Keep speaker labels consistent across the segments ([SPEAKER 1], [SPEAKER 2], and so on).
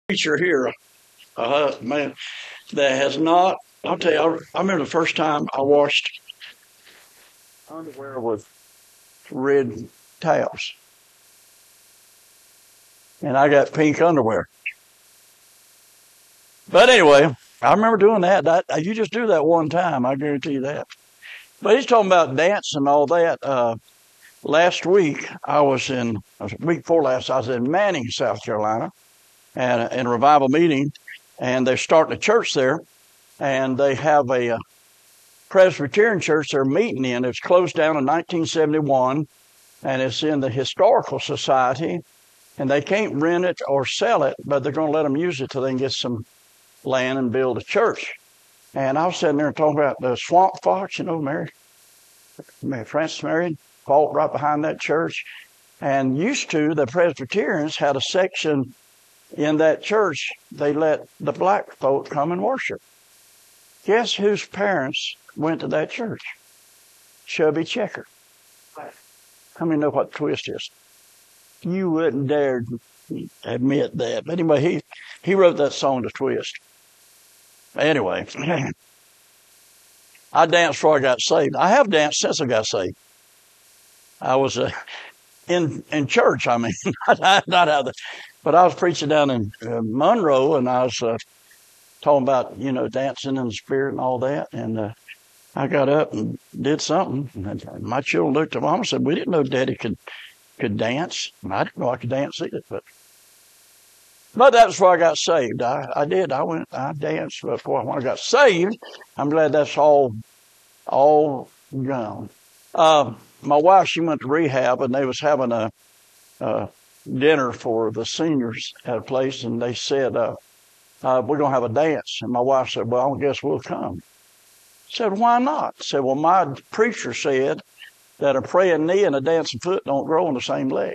[SPEAKER 1] Preacher here, man, that has not. I'll tell you, I remember the first time I washed underwear with red towels, and I got pink underwear. But anyway, I remember doing that. You just do that one time, I guarantee you that. But he's talking about dance and all that. Last week, week before last, I was in Manning, South Carolina, and in a revival meeting, and they're starting a church there, and they have a Presbyterian church they're meeting in. It's closed down in 1971, and it's in the Historical Society, and they can't rent it or sell it, but they're going to let them use it till they can get some land and build a church. And I was sitting there talking about the Swamp Fox, Francis Marion, fought right behind that church. And used to, the Presbyterians had a section in that church, they let the black folk come and worship. Guess whose parents went to that church? Chubby Checker. How many know what the twist is? You wouldn't dare admit that. But anyway, he wrote that song, The Twist. Anyway, I danced before I got saved. I have danced since I got saved. I was in church, not out there. But I was preaching down in Monroe, and I was talking about, dancing in the spirit and all that. And I got up and did something. And my children looked at Mom and said, "We didn't know Daddy could dance." And I didn't know I could dance either. But that was before I got saved. I did. I danced before when I got saved. I'm glad that's all gone. My wife, she went to rehab, and they was having a dinner for the seniors at a place, and they said, we're going to have a dance. And my wife said, "Well, I guess we'll come." I said, "Why not?" I said, "Well, my preacher said that a praying knee and a dancing foot don't grow on the same leg."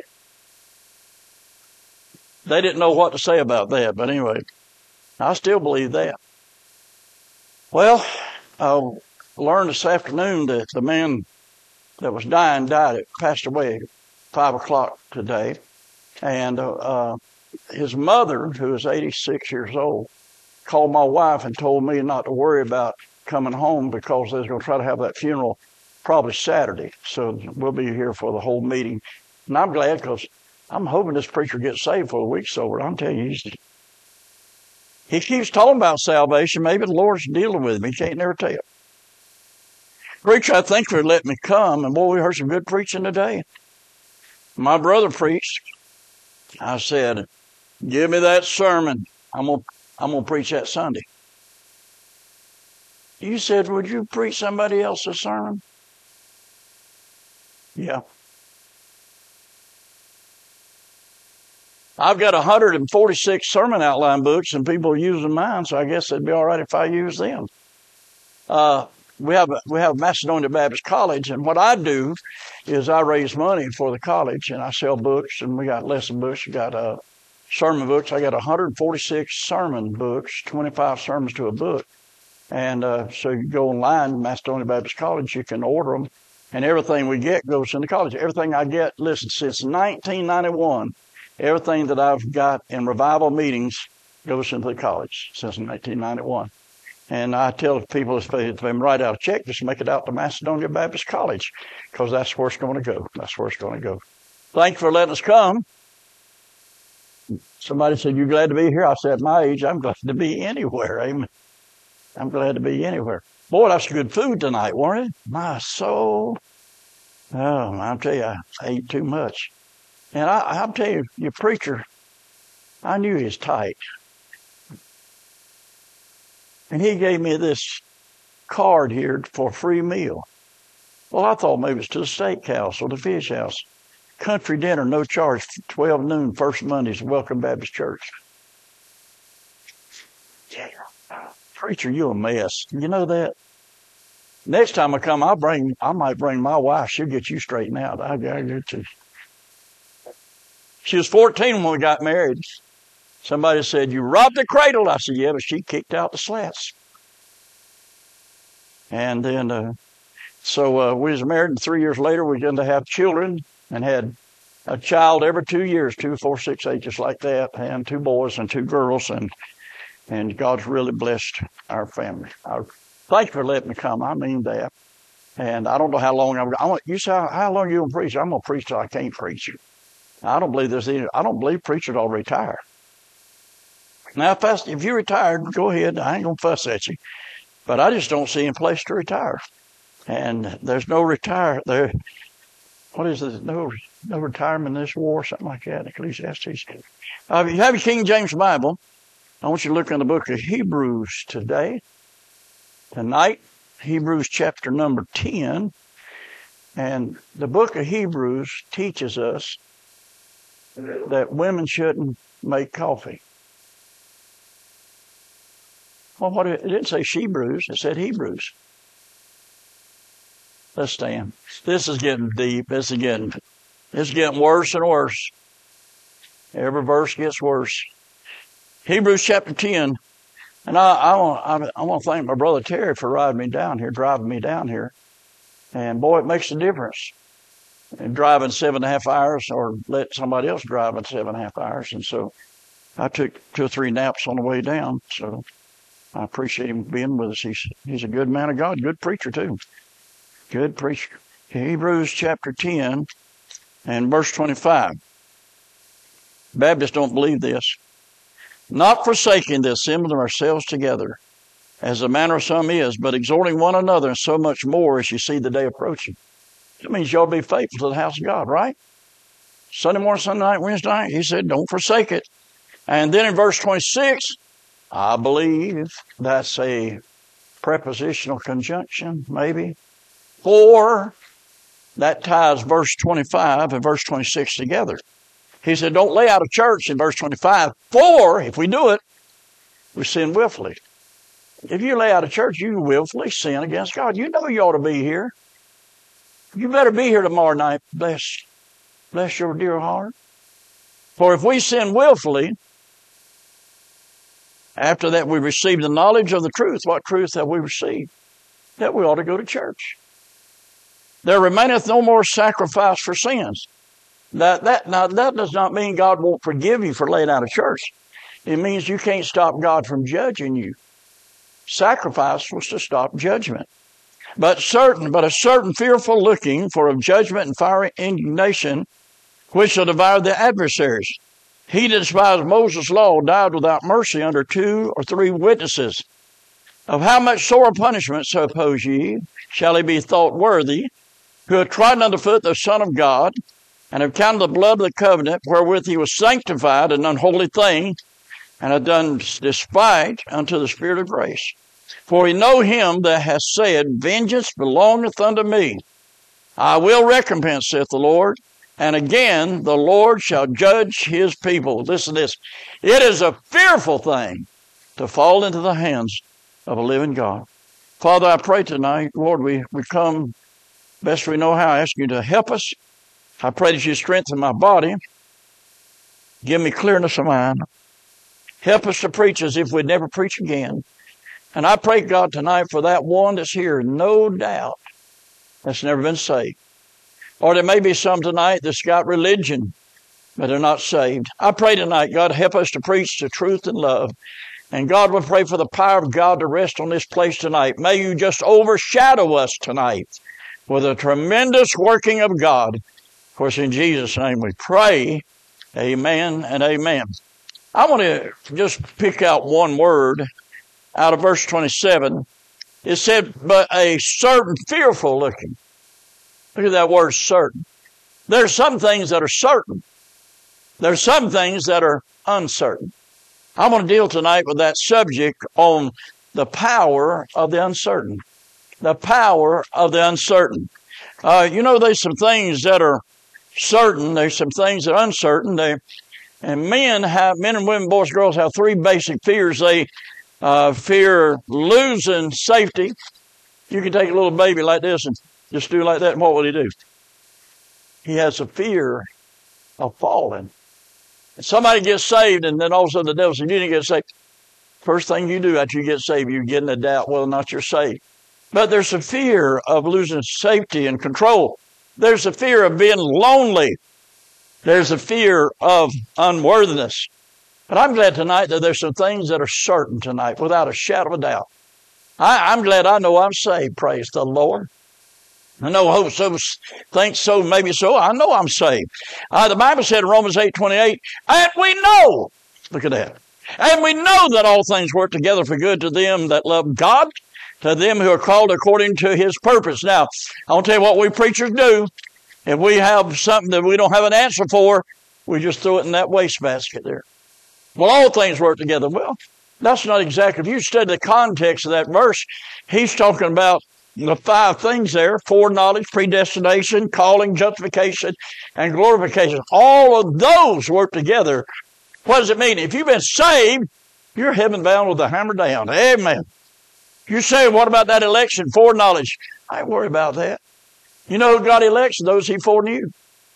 [SPEAKER 1] They didn't know what to say about that, but anyway, I still believe that. Well, I learned this afternoon that the man that was passed away at 5 o'clock today. And his mother, who is 86 years old, called my wife and told me not to worry about coming home because they was going to try to have that funeral probably Saturday. So we'll be here for the whole meeting. And I'm glad because I'm hoping this preacher gets saved for the week's over. I'm telling you, he keeps talking about salvation. Maybe the Lord's dealing with him. He can't never tell. Preacher, I think for letting me come. And boy, we heard some good preaching today. My brother preached. I said, "Give me that sermon. I'm gonna preach that Sunday." You said, "Would you preach somebody else's sermon?" Yeah. I've got 146 sermon outline books, and people are using mine, so I guess it'd be all right if I use them. We have Macedonia Baptist College, and what I do is I raise money for the college, and I sell books, and we got lesson books, we got sermon books. I got 146 sermon books, 25 sermons to a book. And so you go online, Macedonia Baptist College, you can order them, and everything we get goes into college. Everything I get, listen, since 1991, everything that I've got in revival meetings goes into the college since 1991. And I tell people if they write out a check, just make it out to Macedonia Baptist College, because that's where it's going to go. That's where it's going to go. Thanks for letting us come. Somebody said, "You glad to be here?" I said, "At my age, I'm glad to be anywhere." Amen. I'm glad to be anywhere. Boy, that's good food tonight, wasn't it? My soul. Oh, I'll tell you, I ate too much. And I'll tell you, your preacher, I knew he was tight. And he gave me this card here for a free meal. Well, I thought maybe it's to the steakhouse or the fish house. Country dinner, no charge, 12 noon, first Mondays, Welcome Baptist Church. Yeah. Preacher, you a mess. You know that? Next time I come, I might bring my wife. She'll get you straightened out. I get you. She was 14 when we got married. Somebody said, "You robbed the cradle." I said, "Yeah, but she kicked out the slats." And then, so we was married, and 3 years later, we began to have children and had a child every 2 years, 2, 4, 6, 8, just like that, and 2 boys and 2 girls, and God's really blessed our family. Thank you for letting me come. I mean that. And I don't know how long you say, how long are you going to preach? I'm going to preach till I can't preach. I don't believe I don't believe preachers ought to retire. Now, if you're retired, go ahead. I ain't going to fuss at you. But I just don't see any place to retire. And there's no retire there. What is this? No retirement in this war, something like that. Ecclesiastes. If you have your King James Bible, I want you to look in the book of Hebrews today. Tonight, Hebrews chapter number 10. And the book of Hebrews teaches us that women shouldn't make coffee. Well, it didn't say she-brews, it said Hebrews. Let's stand. This is getting deep. It's getting worse and worse. Every verse gets worse. Hebrews chapter 10. And I want to thank my brother Terry for driving me down here. And boy, it makes a difference. And driving 7.5 hours or let somebody else drive in 7.5 hours. And so I took 2 or 3 naps on the way down. So I appreciate him being with us. He's a good man of God, good preacher too. Good preacher. Hebrews chapter 10 and verse 25. Baptists don't believe this. Not forsaking the assembling of ourselves together, as the manner of some is, but exhorting one another, and so much more as you see the day approaching. That means you ought to be faithful to the house of God, right? Sunday morning, Sunday night, Wednesday night, he said, don't forsake it. And then in verse 26, I believe that's a prepositional conjunction, maybe. For, that ties verse 25 and verse 26 together. He said, don't lay out of church in verse 25. For, if we do it, we sin willfully. If you lay out of church, you willfully sin against God. You know you ought to be here. You better be here tomorrow night. Bless your dear heart. For if we sin willfully, after that we receive the knowledge of the truth. What truth have we received? That we ought to go to church. There remaineth no more sacrifice for sins. Now that does not mean God won't forgive you for laying out of church. It means you can't stop God from judging you. Sacrifice was to stop judgment. But a certain fearful looking for of judgment and fiery indignation, which shall devour the adversaries. He that despised Moses' law died without mercy under 2 or 3 witnesses. Of how much sore punishment, suppose ye, shall he be thought worthy, who hath trodden under foot the Son of God, and have counted the blood of the covenant, wherewith he was sanctified, an unholy thing, and hath done despite unto the Spirit of grace. For we know him that hath said, vengeance belongeth unto me. I will recompense, saith the Lord. And again, the Lord shall judge his people. Listen to this. It is a fearful thing to fall into the hands of a living God. Father, I pray tonight, Lord, we come best we know how. I ask you to help us. I pray that you strengthen my body. Give me clearness of mind. Help us to preach as if we'd never preach again. And I pray, God, tonight for that one that's here, no doubt, that's never been saved. Or there may be some tonight that's got religion, but they're not saved. I pray tonight, God, help us to preach the truth and love. And God, we pray for the power of God to rest on this place tonight. May you just overshadow us tonight with a tremendous working of God. Of course, in Jesus' name we pray. Amen and amen. I want to just pick out one word out of verse 27. It said, but a certain fearful looking. Look at that word certain. There's some things that are certain. There's some things that are uncertain. I want to deal tonight with that subject on the power of the uncertain. The power of the uncertain. There's some things that are certain. There's some things that are uncertain. And men and women, boys, girls have 3 basic fears. They fear losing safety. You can take a little baby like this and just do like that, and what will he do? He has a fear of falling. And somebody gets saved, and then all of a sudden the devil says, you didn't get saved. First thing you do after you get saved, you get in a doubt whether or not you're saved. But there's a fear of losing safety and control. There's a fear of being lonely. There's a fear of unworthiness. But I'm glad tonight that there's some things that are certain tonight, without a shadow of a doubt. I'm glad I know I'm saved, praise the Lord. I know some think so, maybe so. I know I'm saved. The Bible said in Romans 8:28, and we know, look at that, and we know that all things work together for good to them that love God, to them who are called according to His purpose. Now, I'll tell you what we preachers do. If we have something that we don't have an answer for, we just throw it in that wastebasket there. Well, all things work together. Well, that's not exactly. If you study the context of that verse, he's talking about the 5 things there: foreknowledge, predestination, calling, justification, and glorification. All of those work together. What does it mean? If you've been saved, you're heaven bound with the hammer down. Amen. You say, what about that election? Foreknowledge. I ain't worried about that. You know who got elected? Those He foreknew.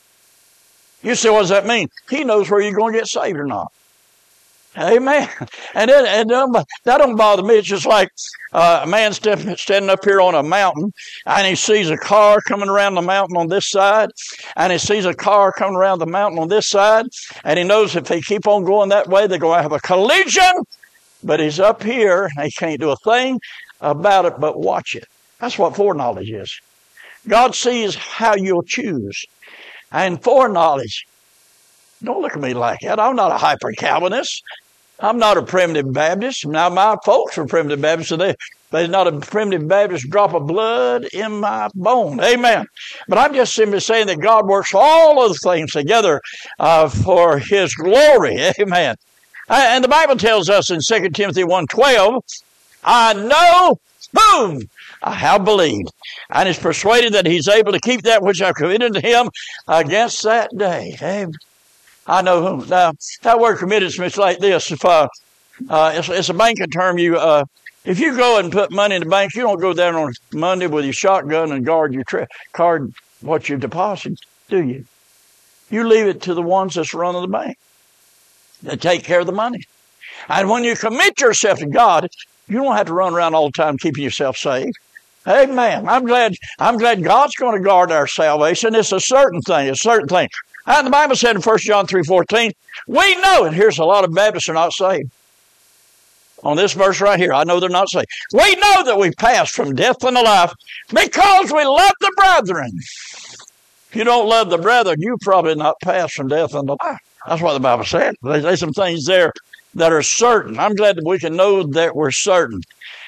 [SPEAKER 1] You say, what does that mean? He knows where you're going to get saved or not. Amen. And that don't bother me. It's just like a man standing up here on a mountain, and he sees a car coming around the mountain on this side, and he sees a car coming around the mountain on this side, and he knows if they keep on going that way, they're going to have a collision. But he's up here, and he can't do a thing about it but watch it. That's what foreknowledge is. God sees how you'll choose. And foreknowledge, don't look at me like that. I'm not a hyper-Calvinist. I'm not a primitive Baptist. Now, my folks are primitive Baptists, so there's not a primitive Baptist drop of blood in my bone. Amen. But I'm just simply saying that God works all of the things together for His glory. Amen. And the Bible tells us in 2 Timothy 1:12, I know whom I have believed, and is persuaded that He's able to keep that which I've committed to Him against that day. Amen. I know whom. Now, that word committed is like this. If it's a banking term. If you go and put money in the bank, you don't go down on Monday with your shotgun and guard your card, what you deposit, do you? You leave it to the ones that's running the bank. They take care of the money. And when you commit yourself to God, you don't have to run around all the time keeping yourself saved. Amen. I'm glad God's going to guard our salvation. It's a certain thing. It's a certain thing. And the Bible said in 1 John 3:14, we know, and here's a lot of Baptists are not saved. On this verse right here, I know they're not saved. We know that we passed from death unto life because we love the brethren. If you don't love the brethren, you probably not passed from death unto life. That's what the Bible said. There's some things there that are certain. I'm glad that we can know that we're certain.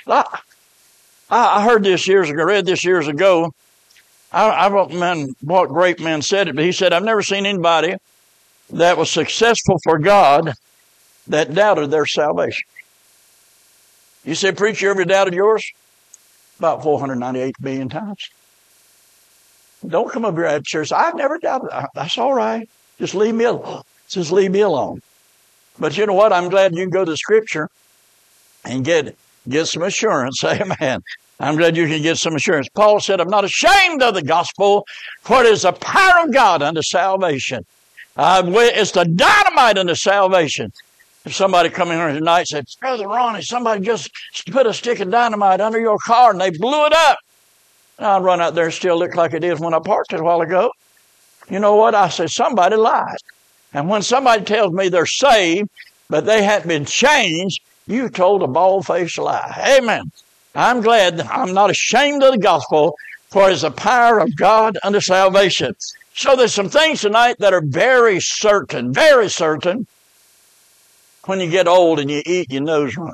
[SPEAKER 1] I heard this years ago, read this years ago. I don't know what great man said it, but he said, I've never seen anybody that was successful for God that doubted their salvation. You said, preacher, you ever doubted yours? About 498 billion times. Don't come up here at church. I've never doubted. That's all right. Just leave me alone. Just leave me alone. But you know what? I'm glad you can go to Scripture and get some assurance. Amen. I'm glad you can get some assurance. Paul said, I'm not ashamed of the gospel, for it is the power of God unto salvation. It's the dynamite unto salvation. If somebody come in here tonight and said, Brother Ronnie, somebody just put a stick of dynamite under your car and they blew it up. And I'd run out there and still look like it did when I parked it a while ago. You know what? I said, somebody lied. And when somebody tells me they're saved, but they haven't been changed, you told a bald-faced lie. Amen. I'm glad that I'm not ashamed of the gospel, for it is the power of God unto salvation. So there's some things tonight that are very certain, very certain. When you get old and you eat, your nose runs.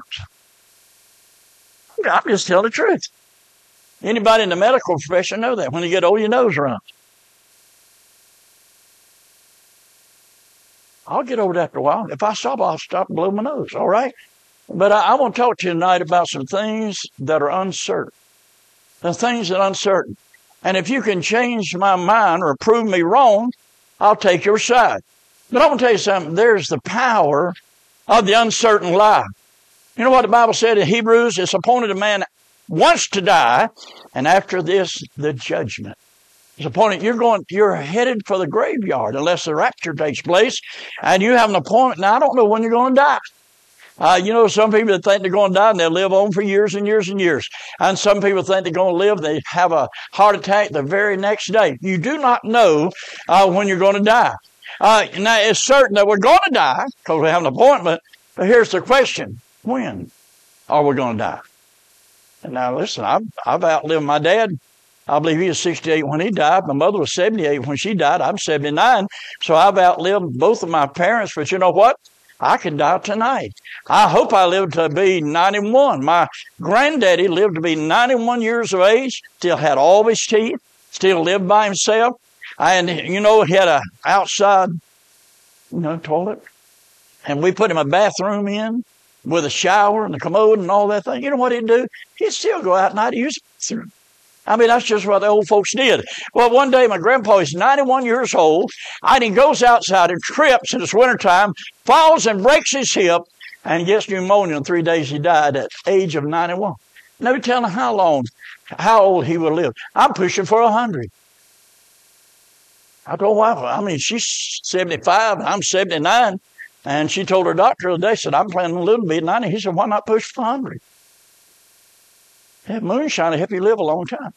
[SPEAKER 1] I'm just telling the truth. Anybody in the medical profession know that. When you get old, your nose runs. I'll get over it after a while. If I stop, I'll stop and blow my nose. All right? But I want to talk to you tonight about some things that are uncertain. The things that are uncertain. And if you can change my mind or prove me wrong, I'll take your side. But I want to tell you something. There's the power of the uncertain life. You know what the Bible said in Hebrews? It's appointed a man once to die, and after this, the judgment. It's appointed. You're headed for the graveyard unless the rapture takes place, and you have an appointment. Now, I don't know when you're going to die. Some people that think they're going to die and they'll live on for years and years and years. And some people think they're going to live, they have a heart attack the very next day. You do not know when you're going to die. Now, it's certain that we're going to die because we have an appointment. But here's the question. When are we going to die? And now, listen, I've outlived my dad. I believe he was 68 when he died. My mother was 78 when she died. I'm 79. So I've outlived both of my parents. But you know what? I can die tonight. I hope I live to be 91. My granddaddy lived to be 91 years of age, still had all his teeth, still lived by himself. And, you know, he had an outside, toilet. And we put him a bathroom in with a shower and a commode and all that thing. You know what he'd do? He'd still go out at night and use the bathroom. I mean, that's just what the old folks did. Well, one day my grandpa is 91 years old, and he goes outside and trips in the wintertime, falls and breaks his hip, and gets pneumonia. In 3 days he died at the age of 91. No telling how old he would live. I'm pushing for 100. I told my wife, I mean, she's 75, I'm 79, and she told her doctor the other day, said, I'm planning to live to be 90. He said, why not push for 100? That moonshine will help you live a long time.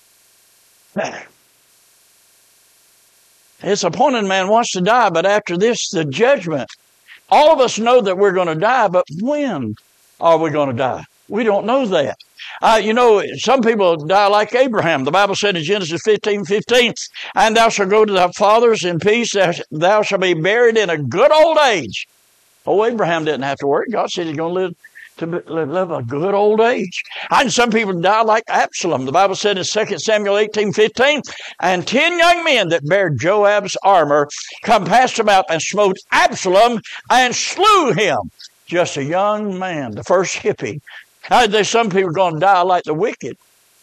[SPEAKER 1] It's appointed man wants to die, but after this, the judgment. All of us know that we're going to die, but when are we going to die? We don't know that. Some people die like Abraham. The Bible said in Genesis 15:15, and thou shalt go to thy fathers in peace, thou shalt be buried in a good old age. Oh, Abraham didn't have to worry. God said he's going to live a good old age. And some people die like Absalom. The Bible said in 2 Samuel 18:15, and 10 young men that bare Joab's armor compassed about and smote Absalom and slew him. Just a young man, the first hippie. There's some people are going to die like the wicked.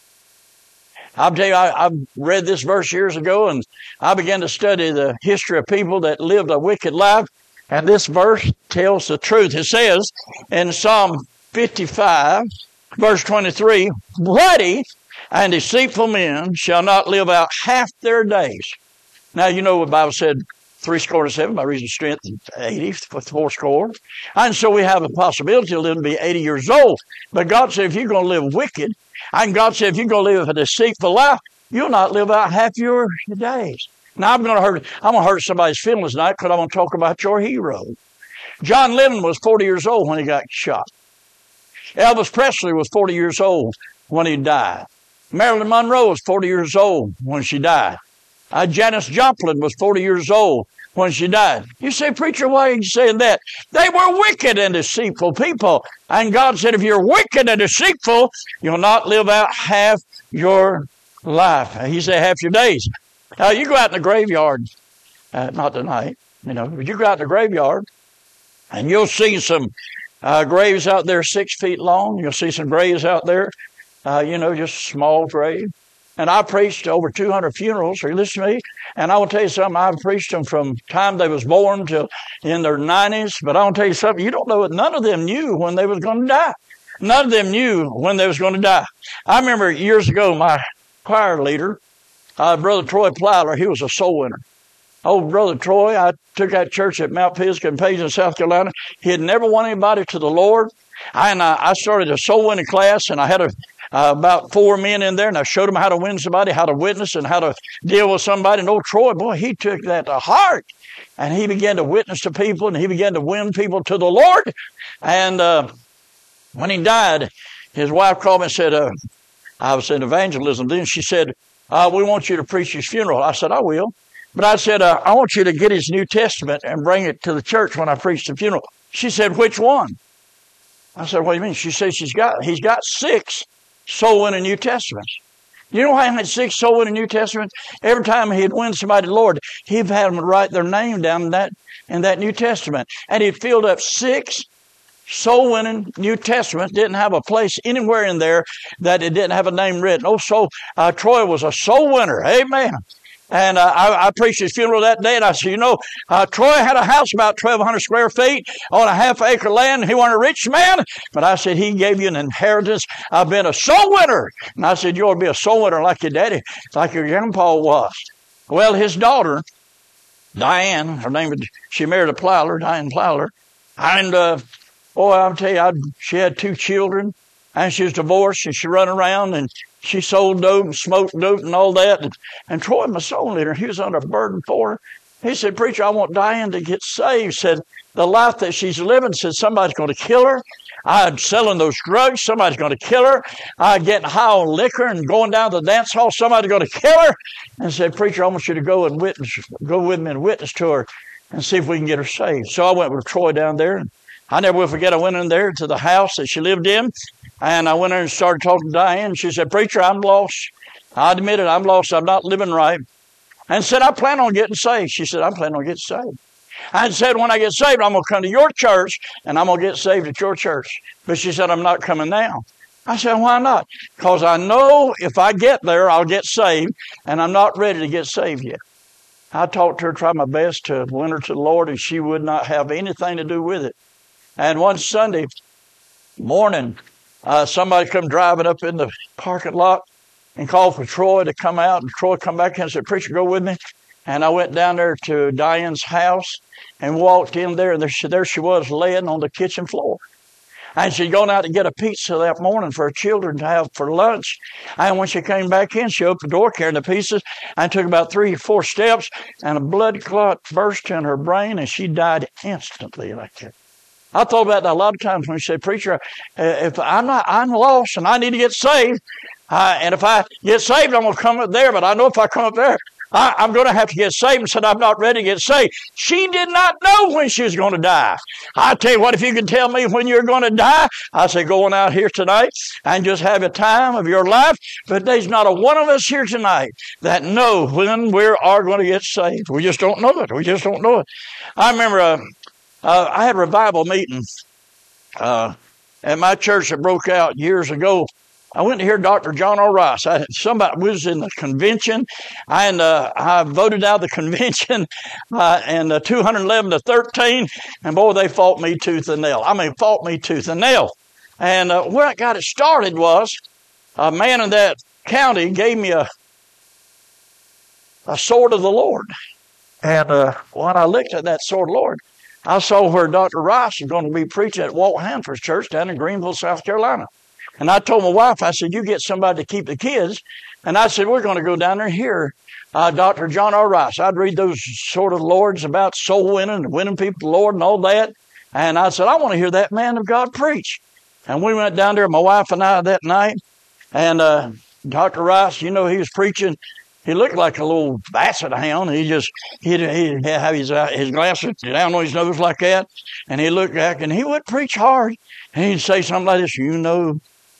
[SPEAKER 1] I'll tell you, I read this verse years ago, and I began to study the history of people that lived a wicked life. And this verse tells the truth. It says in Psalm 55, verse 23, bloody and deceitful men shall not live out half their days. Now, you know what the Bible said, 77 by reason of strength, 80 with 80. And so we have a possibility of living to be 80 years old. But God said if you're going to live wicked, and God said if you're going to live a deceitful life, you'll not live out half your days. Now, I'm going to hurt somebody's feelings tonight because I'm going to talk about your hero. John Lennon was 40 years old when he got shot. Elvis Presley was 40 years old when he died. Marilyn Monroe was 40 years old when she died. Janis Joplin was 40 years old when she died. You say, preacher, why are you saying that? They were wicked and deceitful people. And God said, if you're wicked and deceitful, you'll not live out half your life. He said, half your days. You go out in the graveyard, not tonight, but you go out in the graveyard and you'll see some graves out there 6 feet long. You'll see some graves out there, just small grave. And I preached over 200 funerals. Are you listening to me? And I will tell you something. I've preached them from time they was born till in their 90s. But I will tell you something. You don't know it. None of them knew when they was going to die. None of them knew when they was going to die. I remember years ago, my choir leader, Brother Troy Plyler, he was a soul winner. Oh, Brother Troy, I took that church at Mount Pisgah in Page in South Carolina. He had never won anybody to the Lord. And I started a soul winning class, and I had about 4 men in there, and I showed them how to win somebody, how to witness, and how to deal with somebody. And old Troy, boy, he took that to heart. And he began to witness to people, and he began to win people to the Lord. And when he died, his wife called me and said, I was in evangelism then. She said, we want you to preach his funeral. I said, I will. But I said, I want you to get his New Testament and bring it to the church when I preach the funeral. She said, which one? I said, what do you mean? She said, he's got 6 soul-winning New Testaments. You know why he had 6 soul-winning New Testaments? Every time he'd win somebody to the Lord, he'd have them write their name down in that New Testament. And he'd filled up 6 soul-winning New Testaments. Didn't have a place anywhere in there that it didn't have a name written. Oh, so Troy was a soul winner. Amen. And I preached his funeral that day, and I said, Troy had a house about 1,200 square feet on a half-acre land. He wasn't a rich man, but I said, he gave you an inheritance. I've been a soul winner. And I said, you ought to be a soul winner like your daddy, like your grandpa was. Well, his daughter, Diane, she married a Plyler, Diane Plyler. And, I'll tell you, she had 2 children, and she was divorced, and she run around, and she sold dope and smoked dope and all that. And Troy, my soul leader, he was under a burden for her. He said, preacher, I want Diane to get saved. Said, the life that she's living, said, somebody's going to kill her. I'm selling those drugs. Somebody's going to kill her. I'm getting high on liquor and going down to the dance hall. Somebody's going to kill her. And said, preacher, I want you to go with me and witness to her and see if we can get her saved. So I went with Troy down there. And I never will forget, I went in there to the house that she lived in. And I went there and started talking to Diane. She said, preacher, I'm lost. I admitted I'm lost. I'm not living right. And said, I plan on getting saved. She said, I'm planning on getting saved. I said, when I get saved, I'm going to come to your church, and I'm going to get saved at your church. But she said, I'm not coming now. I said, why not? Because I know if I get there, I'll get saved, and I'm not ready to get saved yet. I talked to her, tried my best to win her to the Lord, and she would not have anything to do with it. And one Sunday morning, somebody come driving up in the parking lot and called for Troy to come out, and Troy come back and said, preacher, go with me. And I went down there to Diane's house and walked in there, and there she was laying on the kitchen floor. And she'd gone out to get a pizza that morning for her children to have for lunch. And when she came back in, she opened the door carrying the pizzas and took about 3 or 4 steps, and a blood clot burst in her brain, and she died instantly like that. I thought about that a lot of times when you say, preacher, if I'm lost and I need to get saved, and if I get saved, I'm going to come up there, but I know if I come up there, I'm going to have to get saved. And said, I'm not ready to get saved. She did not know when she was going to die. I tell you what, if you can tell me when you're going to die, I say, go on out here tonight and just have a time of your life. But there's not a one of us here tonight that know when we are going to get saved. We just don't know it. We just don't know it. I remember I had a revival meeting at my church that broke out years ago. I went to hear Dr. John R. Rice. Somebody was in the convention, and I voted out of the convention, and 211 to 13, and boy, they fought me tooth and nail. I mean, fought me tooth and nail. And where I got it started was a man in that county gave me a sword of the Lord. And when I looked at that sword of the Lord, I saw where Dr. Rice was going to be preaching at Walt Hanford's church down in Greenville, South Carolina. And I told my wife, I said, you get somebody to keep the kids. And I said, we're going to go down there and hear Dr. John R. Rice. I'd read those sort of Lords about soul winning and winning people to the Lord and all that. And I said, I want to hear that man of God preach. And we went down there, my wife and I, that night. And Dr. Rice, you know, he was preaching. He looked like a little basset hound. He'd have his glasses down on his nose like that. And he'd look back, and he would preach hard. And he'd say something like this, you know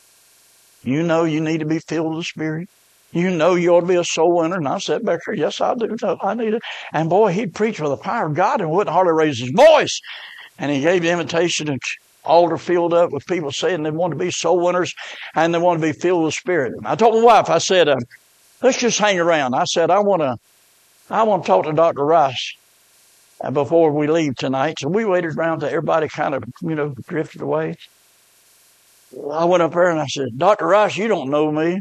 [SPEAKER 1] you need to be filled with the Spirit. You know you ought to be a soul winner. And I said back there, yes, I do. No, I need it. And boy, he'd preach with the power of God and wouldn't hardly raise his voice. And he gave the invitation, and altar filled up with people saying they want to be soul winners and they want to be filled with the Spirit. And I told my wife, I said, let's just hang around. I said, I want to talk to Dr. Rice before we leave tonight. So we waited around till everybody kind of, drifted away. I went up there and I said, Dr. Rice, you don't know me.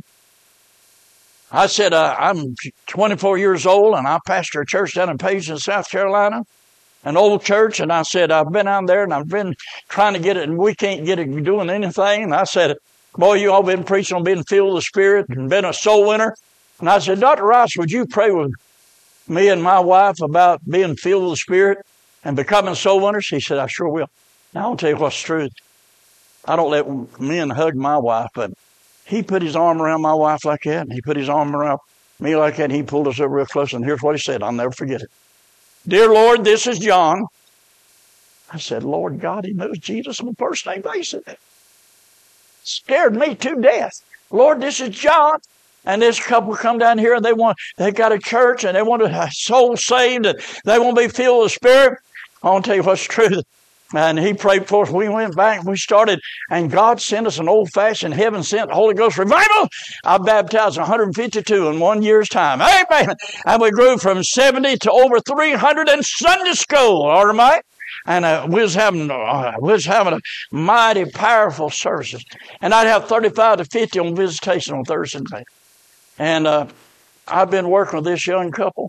[SPEAKER 1] I said, I'm 24 years old and I pastor a church down in Payson, South Carolina, an old church. And I said, I've been out there and I've been trying to get it and we can't get it doing anything. And I said, boy, you all been preaching on being filled with the Spirit and been a soul winner. And I said, Dr. Rice, would you pray with me and my wife about being filled with the Spirit and becoming soul winners? He said, I sure will. Now, I'll tell you what's the truth. I don't let men hug my wife, but he put his arm around my wife like that, and he put his arm around me like that, and he pulled us up real close, and here's what he said. I'll never forget it. Dear Lord, this is John. I said, Lord God, he knows Jesus on the first name basis. Scared me to death. Lord, this is John. And this couple come down here, and they got a church, and they want a soul saved, and they want to be filled with the Spirit. I want to tell you what's the truth. And he prayed for us. We went back and we started, and God sent us an old-fashioned heaven-sent Holy Ghost revival. I baptized 152 in 1 year's time. Amen. And we grew from 70 to over 300 in Sunday school. All right. And we was having a mighty powerful services. And I'd have 35 to 50 on visitation on Thursday night. And I've been working with this young couple.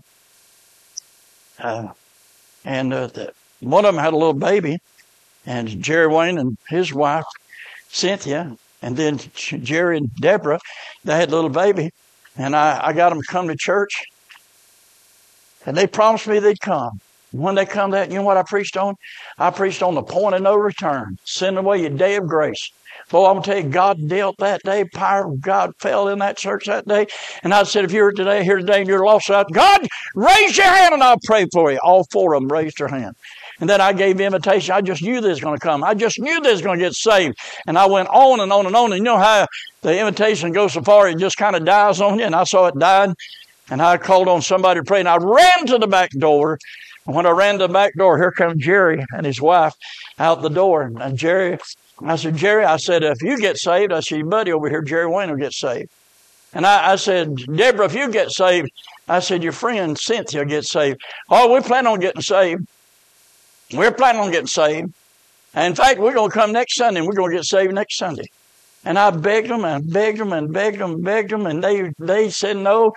[SPEAKER 1] One of them had a little baby. And Jerry Wayne and his wife, Cynthia, and then Jerry and Deborah, they had a little baby. And I got them to come to church. And they promised me they'd come. When they come, you know what I preached on? I preached on the point of no return. Send away your day of grace. Boy, I'm going to tell you, God dealt that day. Power of God fell in that church that day. And I said, if you're here today and you're lost out, God, raise your hand and I'll pray for you. All four of them raised their hand. And then I gave the invitation. I just knew this was going to come. I just knew this was going to get saved. And I went on and on and on. And you know how the invitation goes so far, it just kind of dies on you. And I saw it died. And I called on somebody to pray. And I ran to the back door. And when I ran to the back door, here comes Jerry and his wife out the door. And Jerry, I said, Jerry, I said, if you get saved, I said, your buddy over here, Jerry Wayne, will get saved. And I said, Deborah, if you get saved, I said, your friend Cynthia will get saved. Oh, we plan on getting saved. We're planning on getting saved. And in fact, we're going to come next Sunday and we're going to get saved next Sunday. And I begged them and begged them and begged them and begged them. And they said, no,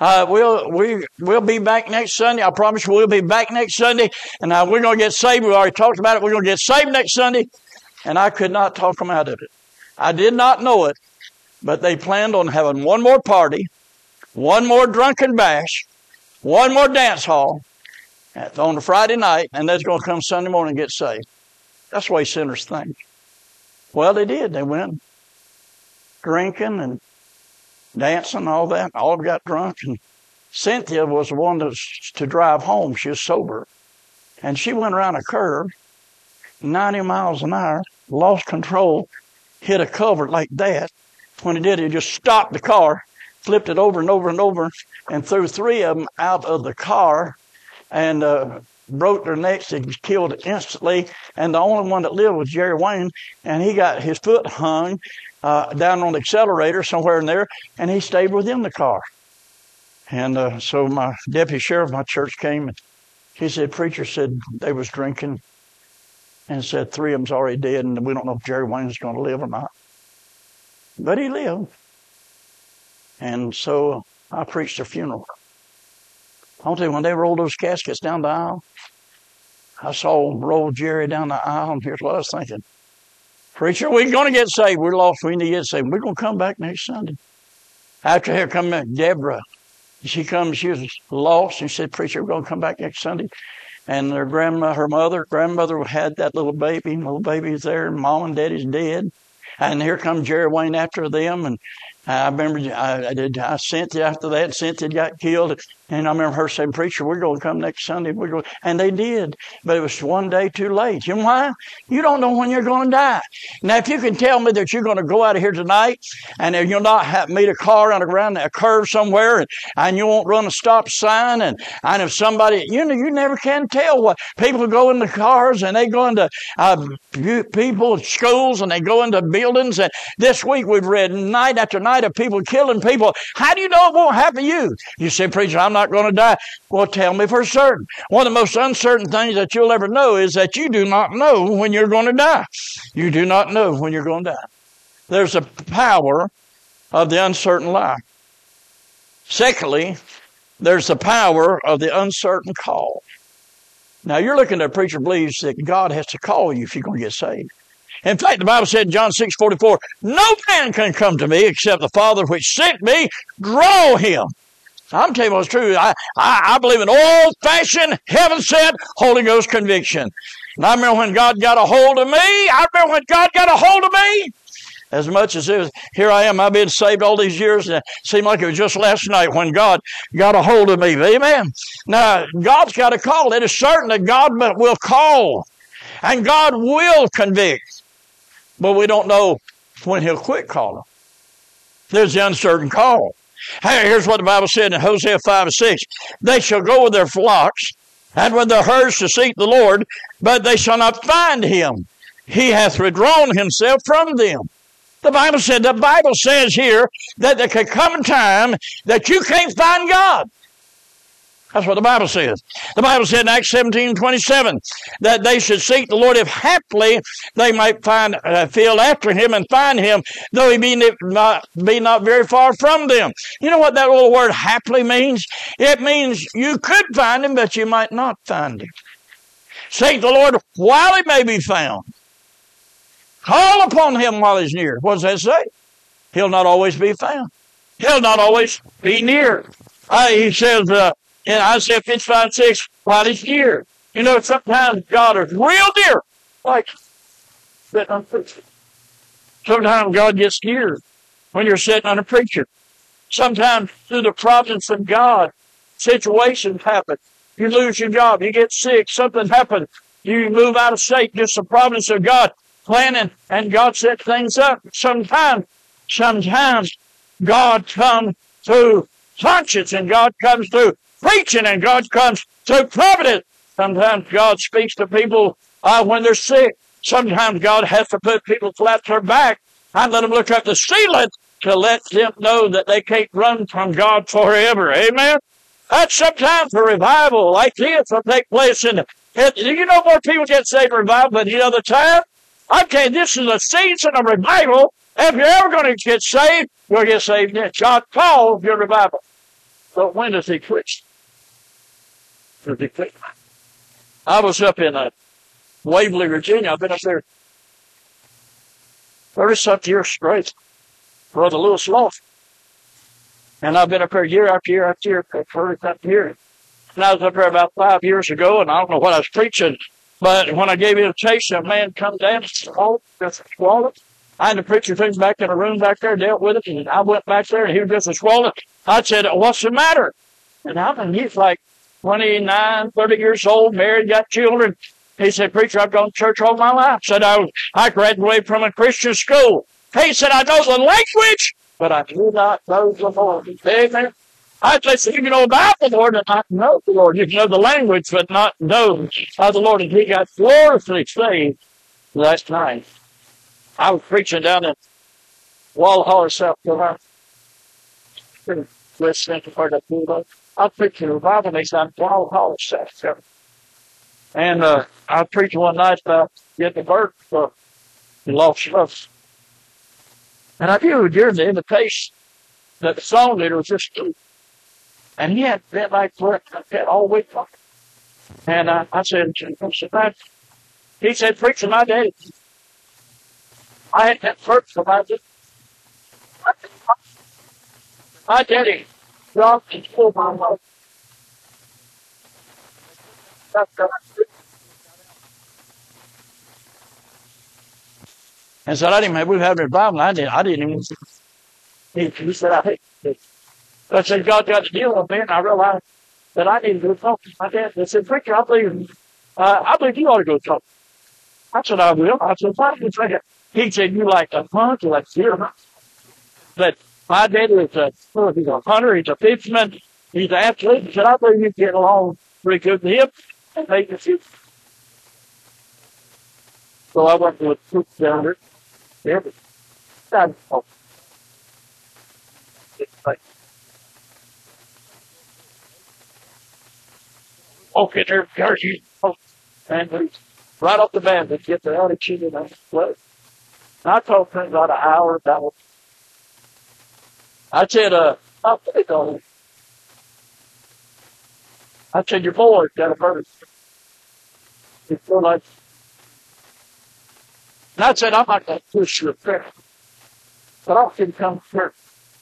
[SPEAKER 1] we'll be back next Sunday. I promise you we'll be back next Sunday. And we're going to get saved. We already talked about it. We're going to get saved next Sunday. And I could not talk them out of it. I did not know it, but they planned on having one more party, one more drunken bash, one more dance hall on a Friday night, and they're going to come Sunday morning and get saved. That's the way sinners think. Well, they did. They went drinking and dancing and all that. All of them got drunk. And Cynthia was the one to drive home. She was sober. And she went around a curve, 90 miles an hour, lost control, hit a culvert like that. When he did, he just stopped the car, flipped it over and over and over, and threw three of them out of the car and broke their necks. They killed instantly. And the only one that lived was Jerry Wayne, and he got his foot hung down on the accelerator somewhere in there, and he stayed within the car. And so my deputy sheriff of my church came, and he said, preacher said they was drinking, and said three of them's already dead, and we don't know if Jerry Wayne's going to live or not. But he lived. And so I preached their funeral. I'll tell you, when they rolled those caskets down the aisle, I saw them roll Jerry down the aisle, and here's what I was thinking. Preacher, we're going to get saved. We're lost. We need to get saved. We're going to come back next Sunday. After here come Deborah. She was lost, and she said, preacher, we're going to come back next Sunday. And her grandmother had that little baby. Little baby's there, and mom and daddy's dead. And here comes Jerry Wayne after them. And I remember I sent you after that. Cynthia got killed. And I remember her saying, preacher, we're going to come next Sunday. And they did. But it was one day too late. You know why? You don't know when you're going to die. Now, if you can tell me that you're going to go out of here tonight and you'll not meet a car around a curve somewhere and you won't run a stop sign and if somebody, you never can tell what. People go into cars and they go into people's schools and they go into buildings. And this week we've read night after night of people killing people. How do you know it won't happen to you? You say, preacher, I'm not going to die. Well, tell me for certain. One of the most uncertain things that you'll ever know is that you do not know when you're going to die. You do not know when you're going to die. There's a power of the uncertain life. Secondly, there's the power of the uncertain call. Now, you're looking at a preacher believes that God has to call you if you're going to get saved. In fact, the Bible said in John 6:44, no man can come to me except the Father which sent me draw him. I'm telling you what's true. I believe in old-fashioned, heaven-sent, Holy Ghost conviction. And I remember when God got a hold of me. As much as it was, here I am, I've been saved all these years, and it seemed like it was just last night when God got a hold of me. Amen. Now, God's got a call. It is certain that God will call, and God will convict. But we don't know when he'll quit calling. There's the uncertain call. Hey, here's what the Bible said in Hosea 5:6. They shall go with their flocks and with their herds to seek the Lord, but they shall not find him. He hath withdrawn himself from them. The Bible says here that there could come a time that you can't find God. That's what the Bible says. The Bible said in Acts 17:27 that they should seek the Lord if haply they might feel after him and find him, though he be not very far from them. You know what that little word haply means? It means you could find him, but you might not find him. Seek the Lord while he may be found. Call upon him while he's near. What does that say? He'll not always be found. He'll not always be near. He says, In Isaiah 55:6, while he's near. You know, sometimes God is real near. Like, sometimes God gets near when you're sitting on a preacher. Sometimes through the providence of God, situations happen. You lose your job, you get sick, something happens. You move out of state, just the providence of God planning, and God set things up. Sometimes God comes through conscience, and God comes through preaching, and God comes through providence. Sometimes God speaks to people when they're sick. Sometimes God has to put people flat to their back and let them look up the ceiling to let them know that they can't run from God forever. Amen? That's sometimes a revival like this will take place in you know, more people get saved in revival than any other time. Okay, this is a season of revival. If you're ever going to get saved, you'll get saved then. God calls your revival. But when does he quit? Does he quit? I was up in Waverly, Virginia. I've been up there 30-something years straight. Brother Lewis Loft. And I've been up there year after year after year for 30-something years. And I was up there about 5 years ago, and I don't know what I was preaching, but when I gave invitation, a man come down, just swallowed. I had the preacher took him back in a room back there, dealt with it, and I went back there, and he was just a swallowed. I said, what's the matter? And he's like 29, 30 years old, married, got children. He said, preacher, I've gone to church all my life. Said, I graduated from a Christian school. He said, I know the language, but I do not know the Lord. Amen. I said, you can know about the Lord and not know the Lord. You can know the language, but not know the Lord. And he got gloriously saved last night. I was preaching down in Walhalla, South Carolina. Listening to part of that. I was preaching a revival meeting down in Walhalla, South Carolina. And I was preaching one night about getting a birth for the lost loves. And I knew during the invitation that the song leader was just and he had been like that all week long. And I said, he said, preacher, my daddy, I had that church for my daddy dropped and pulled my mother. And said, we've had a revival. I didn't even. He said, I hate it. I said, God got to deal with me, and I realized that I needed to go talk to my dad. They said, preacher, I believe you ought to go talk. I said, I will. I said, why did you say that? He said, you like a hunt, you like deer. But my dad is he's a hunter, he's a fisherman, he's an athlete. He said, I believe you get along pretty good with him and make the future. So I went to a troop down there. Okay, there, and right off the bat, they get the attitude and the flow. I told him about an hour about. I said, I'll take on it. I said, your boy's got a bird. He's so like. And I said, I'm not going to push your prayer. But I can come to church.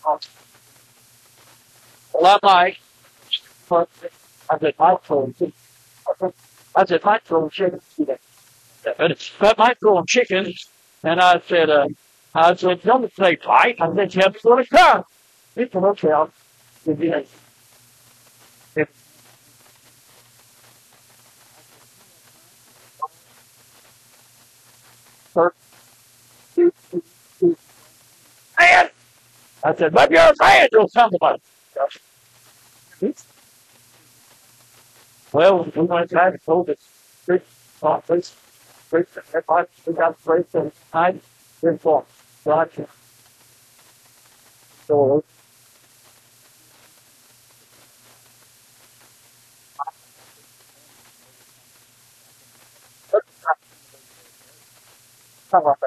[SPEAKER 1] Well, I might. But I said, my phone. I said, my phone chicken. But my phone chicken. And I said, don't say fight. I said, you have to go to come. It's an hotel. Man! I said, but you're a man, you'll come about it. Well, we went back and told it. We got great and time. We're for Roger. So, come on.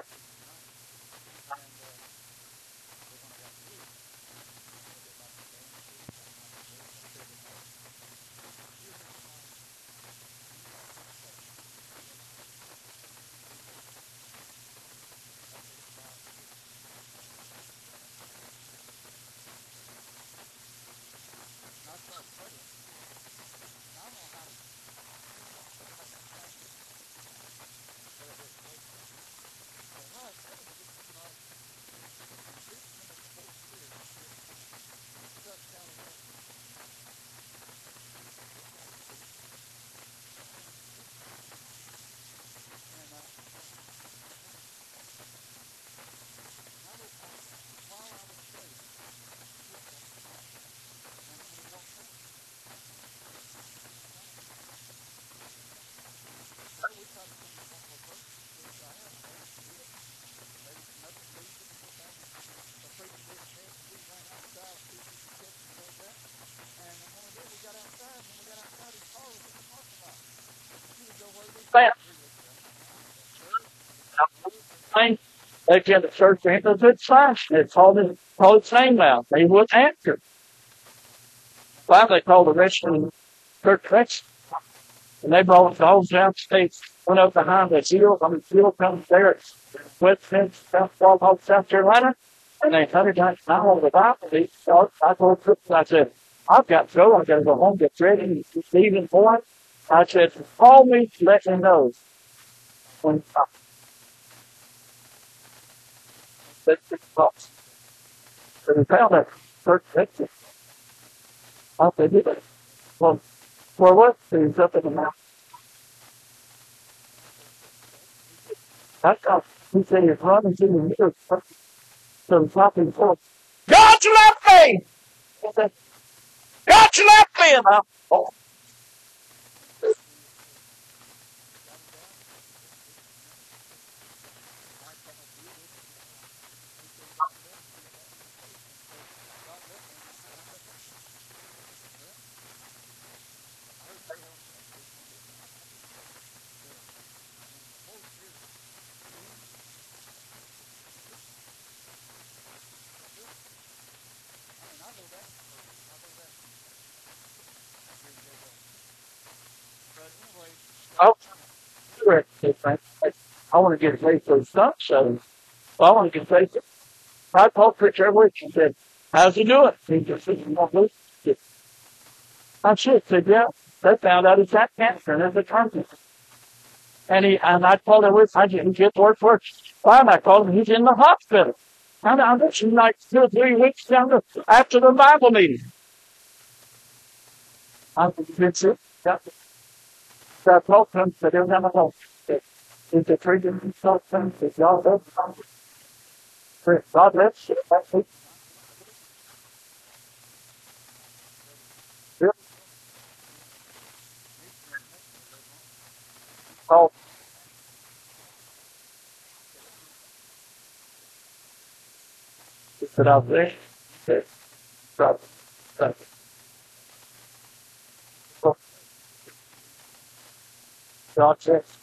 [SPEAKER 1] They came to church for him to put signs. They called his name out. They wouldn't answer. Finally, they called the rest of the church next, and they brought the whole downstate, went up behind the hill. I mean, the hill comes there at West Fence, South Carolina, and they hunted that mile of the Bible. I told Chris, I said, I've got to go. I've got to go home, get ready. It's evening for it. I said, call me to let me know when that's 6 o'clock. So we found that church exit. I said, did it? Well, where was it? He was up in the mountain. That's how he said he's running to the mirror. So the top of the floor. God, you left me! I said, God, you left me! And oh. Oh, I want to get ready for the stunt show. Well, I want to get ready. I called Rich earlier and said, how's he doing? He just said, I'm sure. He said, yeah, they found out he's got cancer and there's a cancer. And I told him, I didn't get to work for it. Finally, I called him, he's in the hospital. And I'm like 2 or 3 weeks after the Bible meeting. I'm convinced it. So I told him that they're going to go. It's a treating consultant that y'all don't God bless you. That's it. Oh, it's out there. Okay. So, God bless.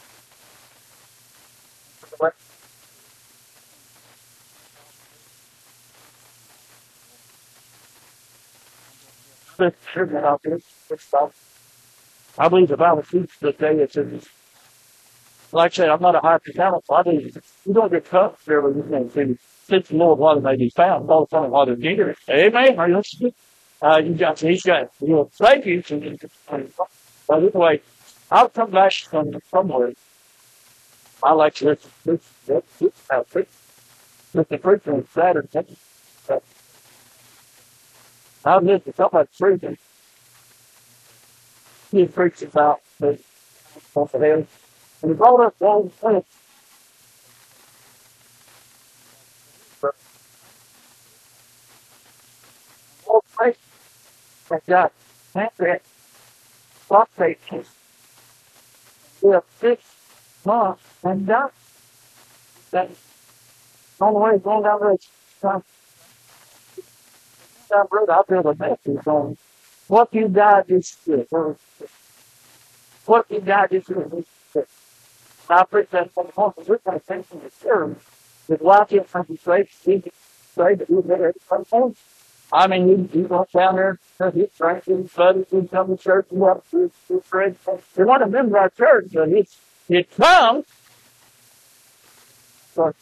[SPEAKER 1] I believe the Bible teaches the day it's in. Like I said, I'm not a high performer. I believe you don't get cut there with this thing. Since the Lord water may be found, all the time water neither. Amen. Are you listening? He's got, thank you. By the way, I'll come back from somewhere. I like to listen to the preacher on Saturday. I've listened to somebody preaching. He preached about the hell. And he brought up all the things. All the things that got pancreatic prostate cancer. We have 6 months and died. That's on the way going down the road. I feel the message on what you died this year. What you died this year. I preach that from the moment we're going to take from the sermon. With lots of from the slave, say that you better come home. I mean, you go down there, he's drinking, buddies, you come to church, you have to pray. You want to remember our church, but it comes. So,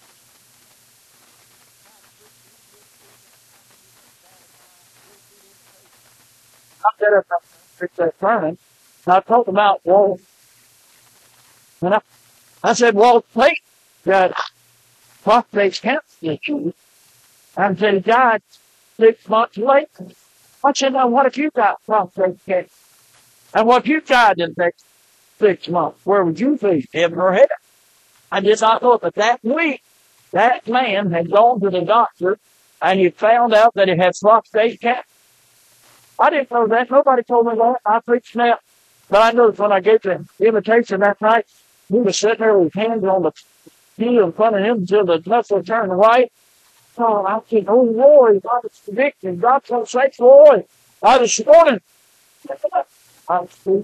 [SPEAKER 1] I said, I preached that sermon, and I talked about Walt. And I said, Walt Tate got prostate cancer. And he died 6 months later. I said, now what if you got prostate cancer? And what if you died in the next 6 months? Where would you be? Heaven or hell? I did not know it, but that week, that man had gone to the doctor and he found out that he had prostate cancer. I didn't know that. Nobody told me that. I preached that. But I noticed when I gave the invitation that night, he was sitting there with his hands on the pew in front of him until the muscle turned right. Oh, I said, oh, Lord, God is convicted. God's going to say, Lord, I this morning. I was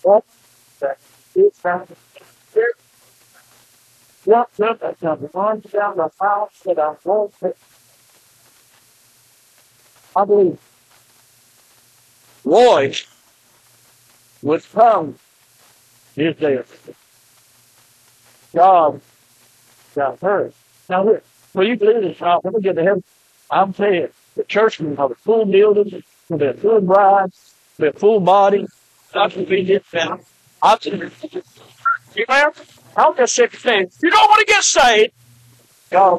[SPEAKER 2] What? That is found here. What good that comes on down the house that I won't take. I believe Roy would come his day. God got hurt. Now look, will you believe this? Now, when we get to heaven, I'm saying the church will have a full building, will be a full bride, will be a full body. Not to be this now. I'm saying, you know, I'm just sick of saying, you don't want to get saved. God,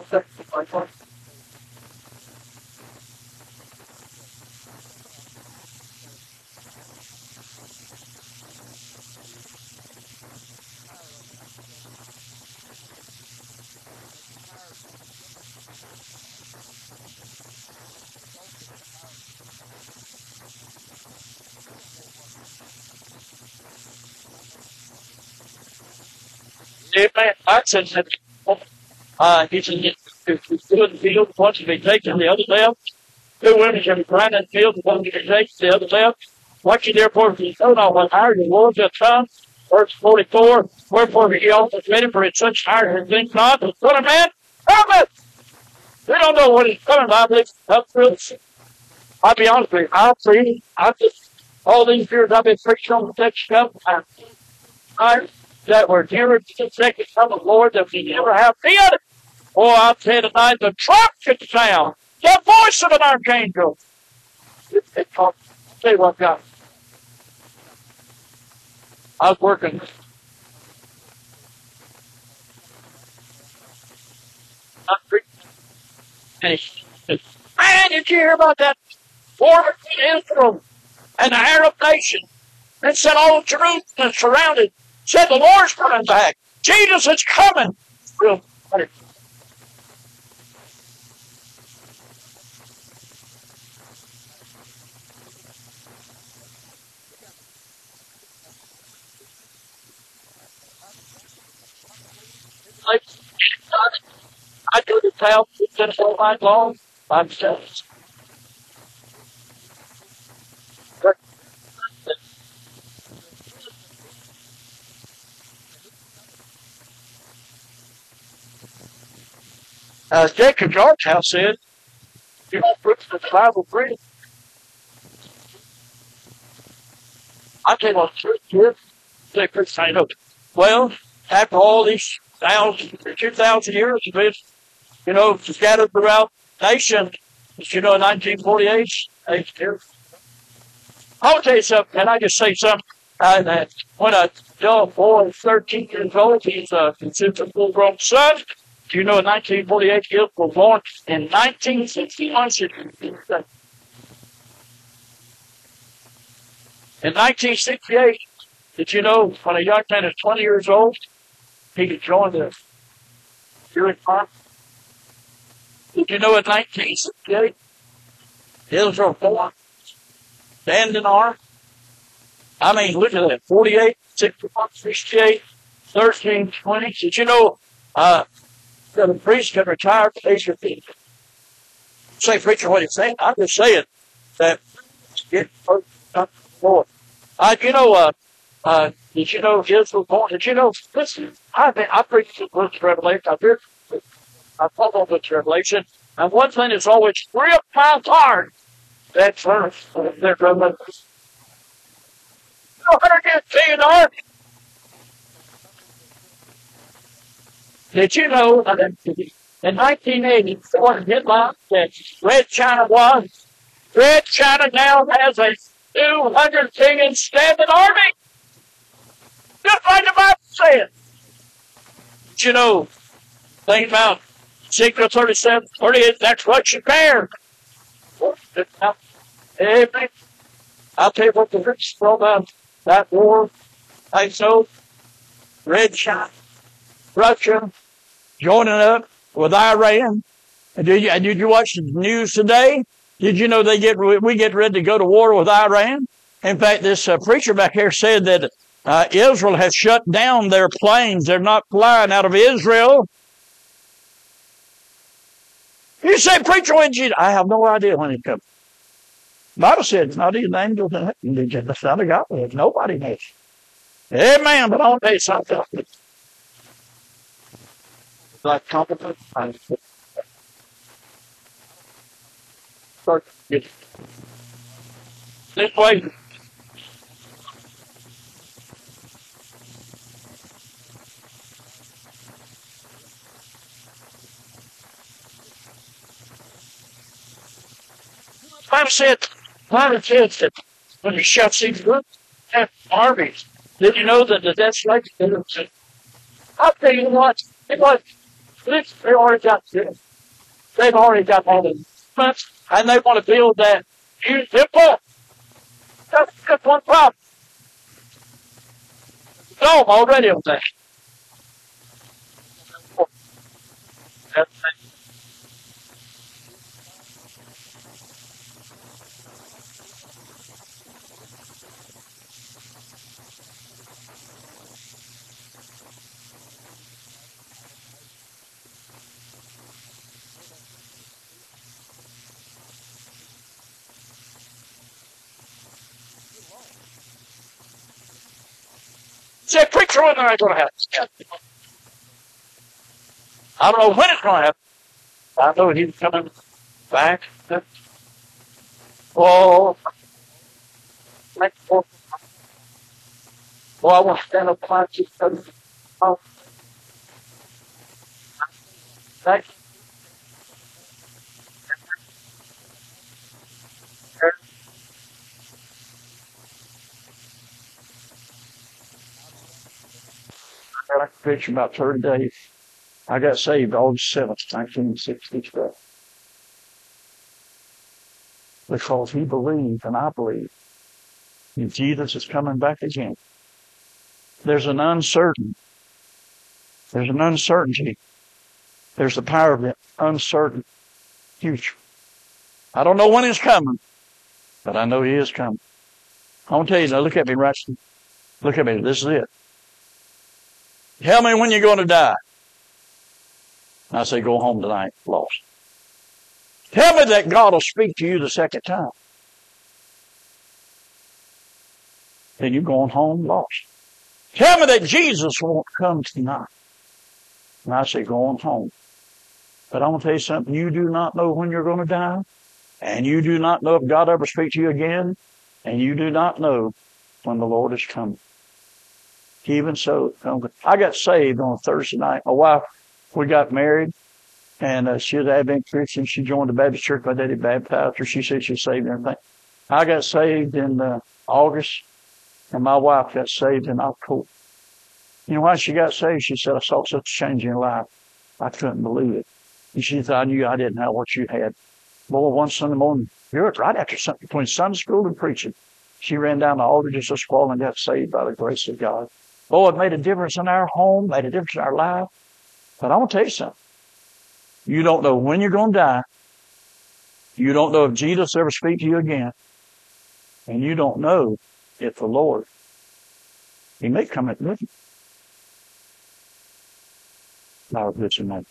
[SPEAKER 2] amen. I said that. He said, if we do in the field, wants to be taken the other left. Two women shall be crying in the field, one to be taken the other left. Watch you therefore, if you know not what hour your Lord shall come. Verse 44, wherefore be ye also ready, for it's such hour as think not, the Son of Man cometh. We don't know what he's coming by, but it's up through it. I'll be honest with you, I just, all these years I've been preaching on the next cup, that were nearer to the second coming of the Lord than we ever have been. Oh, I'll tell you tonight, the trump should sound, the voice of an archangel. I'll tell you what, God. I was working. I'm preaching. And he said, man, did you hear about that war between Israel and the Arab nation? It said all of Jerusalem is surrounded. Said the Lord's coming back. Jesus is coming. Real funny. I do the tell just all night long. I'm just Jacob Georgehouse said, you don't preach the Bible free. I tell you what, truth, they preach, I know. Well, after all these 2,000 years of this, scattered throughout the nation, in 1948, I'll tell you something, can I just say something? That when a young boy is 13 years old, he's considered a full-grown son. Do you know in 1948, he was born in 1961? In 1968, did you know when a young man is 20 years old, he could join the Jewish army? Did you know in 1968, Israel born, standing arm? I mean, look at that, 48, 61, 68, 13, 20. Did you know that a priest can retire to age of 50? Say, preacher, what he's saying? I'm just saying that get first up the Lord. Did you know Israel born? Did you know? Listen, I preached the book of Revelation. I taught on the book of Revelation. And one thing that's always gripped my heart, that's verse. There's Revelation. 110 ark. Did you know that in 1980, someone hit like that Red China was? Red China now has a 200 billion standing army. Just like the Bible said. Did you know, think about Ezekiel 37, 38, that's what you bear. Amen. I'll tell you what the rich know about that war. I know Red China, Russia, joining up with Iran. And did you watch the news today? Did you know we get ready to go to war with Iran? In fact, this preacher back here said that Israel has shut down their planes. They're not flying out of Israel. You say, preacher, when did you? I have no idea when it comes. The Bible said it's not even angels in heaven. That's not a God. Nobody knows. Amen. But I'll tell you something. Like competent, I start to get this way. Bible says that when he shuts these roots, have armies. Did you know that the Death Slaves didn't say, I'll tell you what, it was, they already got this. They've already got all the months, and they want to build that huge temple. That's one problem. No, I'm already on that. Say, preacher, when are going to happen? I don't know when it's going to happen. I know he's coming back. Oh, I want to stand up and just oh, thank you. I got a picture about 30 days. I got saved August 7th, 1963. Because he believed, and I believe, that Jesus is coming back again. There's an uncertainty. There's the power of the uncertain future. I don't know when it's coming, but I know he is coming. I want to tell you, now look at me right. Look at me. This is it. Tell me when you're going to die. And I say, go home tonight, lost. Tell me that God will speak to you the second time. Then you're going home lost. Tell me that Jesus won't come tonight. And I say, go on home. But I want to tell you something. You do not know when you're going to die. And you do not know if God ever speaks to you again. And you do not know when the Lord is coming. Even so, I got saved on Thursday night. My wife, we got married. And she was an Adventist Christian. She joined the Baptist church. My daddy baptized her. She said she was saved and everything. I got saved in August. And my wife got saved in October. You know why she got saved? She said, I saw such a change in your life. I couldn't believe it. And she said, I knew I didn't have what you had. Boy, one Sunday morning, right after something between Sunday school and preaching, she ran down the altar just a squall and got saved by the grace of God. Boy, it made a difference in our home, made a difference in our life. But I want to tell you something. You don't know when you're going to die. You don't know if Jesus ever speaks to you again. And you don't know if the Lord, he may come at midnight. Now, listen, man.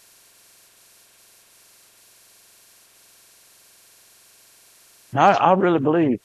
[SPEAKER 2] Now, I really believe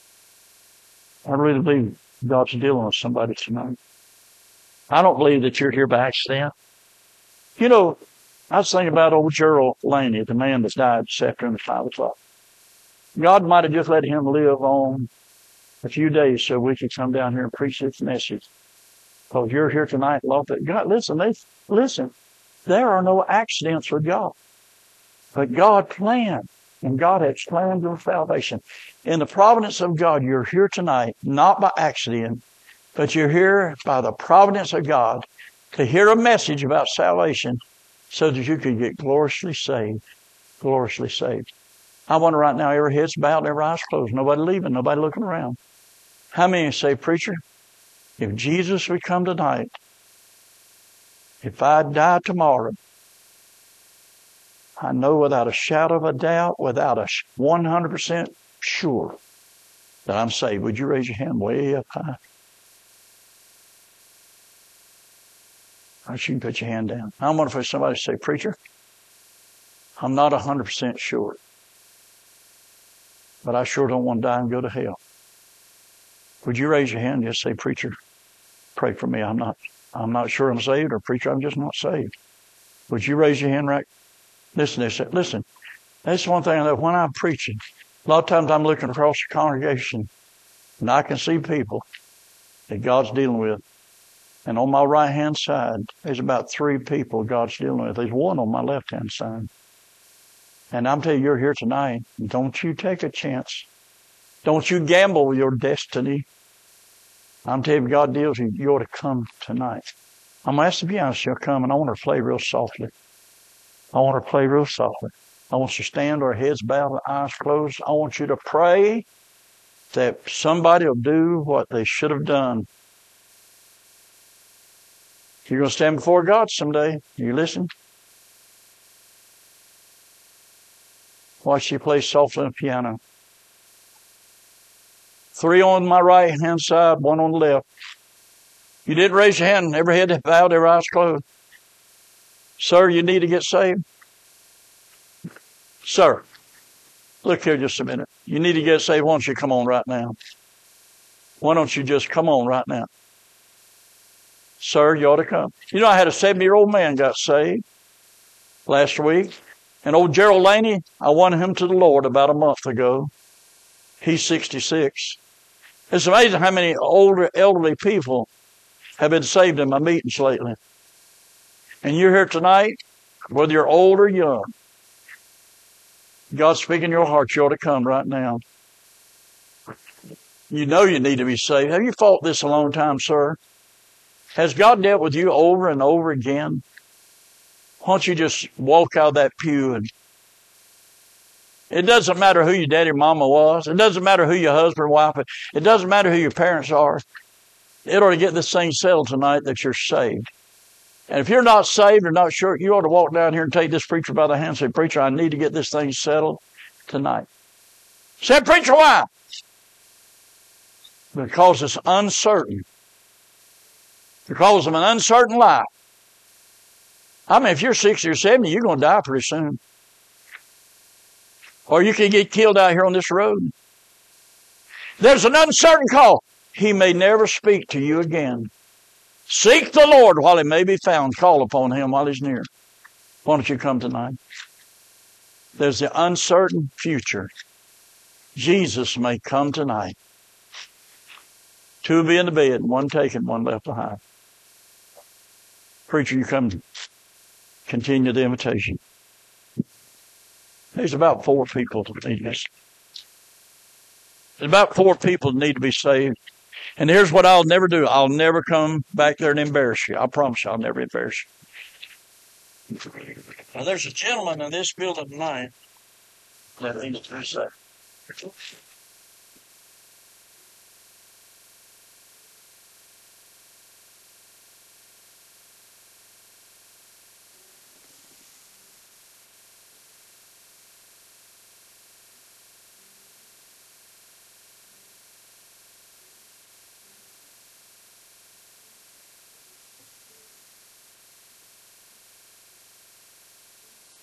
[SPEAKER 2] God's dealing with somebody tonight. I don't believe that you're here by accident. You know, I was thinking about old Gerald Laney, the man that died this afternoon at 5 o'clock. God might have just let him live on a few days so we could come down here and preach this message. Because you're here tonight, Lord. God, listen, there are no accidents with God. But God planned, and God has planned your salvation. In the providence of God, you're here tonight, not by accident, but you're here by the providence of God to hear a message about salvation so that you could get gloriously saved. Gloriously saved. I wonder right now, every head's bowed and every eye's closed. Nobody leaving, nobody looking around. How many say, preacher, if Jesus would come tonight, if I die tomorrow, I know without a shadow of a doubt, without a 100% sure that I'm saved. Would you raise your hand way up high? I want you to put your hand down. I wonder if somebody say, preacher, I'm not 100% sure, but I sure don't want to die and go to hell. Would you raise your hand and just say, preacher,
[SPEAKER 1] Pray for me. I'm not sure I'm saved, or preacher, I'm just not saved. Would you raise your hand right? Listen. That's one thing that when I'm preaching, a lot of times I'm looking across the congregation and I can see people that God's dealing with. And on my right-hand side, there's about 3 people God's dealing with. There's one on my left-hand side. And I'm telling you, you're here tonight. Don't you take a chance. Don't you gamble with your destiny. I'm telling you, if God deals with you, you ought to come tonight. I'm going to ask the pianist to come, and I want her to play real softly. I want her to play real softly. I want you to stand with our heads bowed and eyes closed. I want you to pray that somebody will do what they should have done. You're going to stand before God someday. You listen? Watch she play softly on the piano. 3 on my right-hand side, 1 on the left. You didn't raise your hand. Every head bowed, every eyes closed. Sir, you need to get saved? Sir, look here just a minute. You need to get saved. Why don't you come on right now? Why don't you just come on right now? Sir, you ought to come. You know, I had a 70-year-old man got saved last week. And old Gerald Laney, I won him to the Lord about a month ago. He's 66. It's amazing how many older, elderly people have been saved in my meetings lately. And you're here tonight, whether you're old or young. God's speaking in your heart. You ought to come right now. You know you need to be saved. Have you fought this a long time, sir? Has God dealt with you over and over again? Why don't you just walk out of that pew? And it doesn't matter who your daddy or mama was. It doesn't matter who your husband or wife is. It doesn't matter who your parents are. It ought to get this thing settled tonight that you're saved. And if you're not saved or not sure, you ought to walk down here and take this preacher by the hand and say, preacher, I need to get this thing settled tonight. Say, preacher, why? Because it's uncertain. Because of an uncertain life. I mean, if you're 60 or 70, you're going to die pretty soon. Or you can get killed out here on this road. There's an uncertain call. He may never speak to you again. Seek the Lord while he may be found. Call upon him while he's near. Why don't you come tonight? There's the uncertain future. Jesus may come tonight. 2 will be in the bed, 1 taken, 1 left behind. Preacher, you come continue the invitation. There's about 4 people that need this. There's about 4 people that need to be saved. And here's what I'll never do. I'll never come back there and embarrass you. I promise you I'll never embarrass you. Now, there's a gentleman in this building tonight that needs to be saved.